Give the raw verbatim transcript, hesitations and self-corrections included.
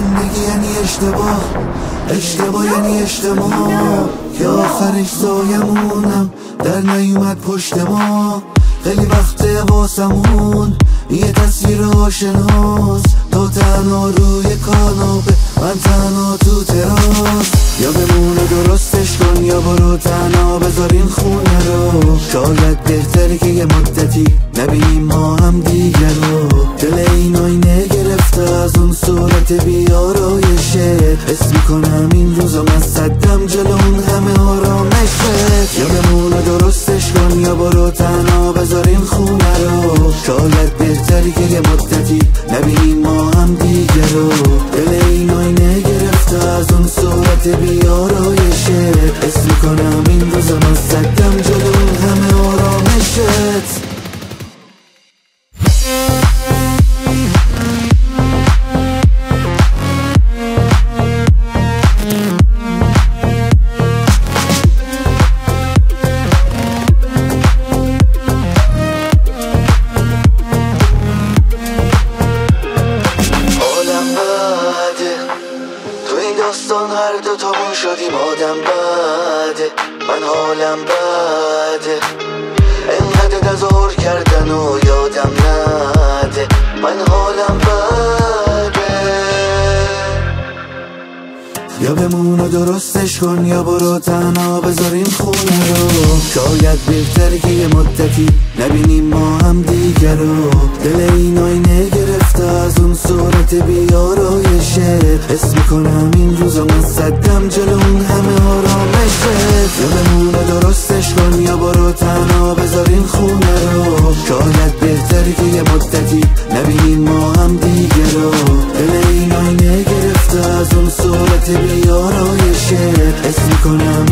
زندگی یعنی اشتباه، اشتباه یعنی اجتماع، که آخرش زایمونم در نیومد پشت ما. خیلی وقته واسمون یه تصویر آشناست، تو تنها روی کاناپه من تنها تو تراس. یا بمونه درستش کن یا برو تنها بذار این خونه رو، شاید بهتره که یه مدتی نبینیم ما هم دیگر رو. دل این آینه گرفته از اون صورت بیارایشه، حس میکنم این روزا من صدم جلو اون همه آرامشه. یا بمونه درستش کن یا برو تنها بذار این خونه رو، شاید بهتره که یه مدتی نبینیم ما هم دیگر رو. دل این آینه گرفته از اون صورت بیارایشه، حس میکنم این روزا من صدم جلو اون همه آرامشت. داستان هر دو تامون شدیم آدم بده، من حالم بده، انقدر تظاهر کردن و یادم نده، من حالم بده. یا بمون و درستش کن یا برو تنها بذار این خونه رو، شاید بهتره که یه مدتی نبینیم ما هم دیگر رو. دل این آینه گرفته از اون صورت بیارایشه، حس میکنم این روزا من صدم جلو اون همه آرامشه. یا بمون و درستش کن یا برو تنها بذار این خونه رو، شاید بهتره که یه مدتی نبینیم ما هم دیگر رو. دل این آینه گرفته از اون صورت بیارایشه، حس میکنم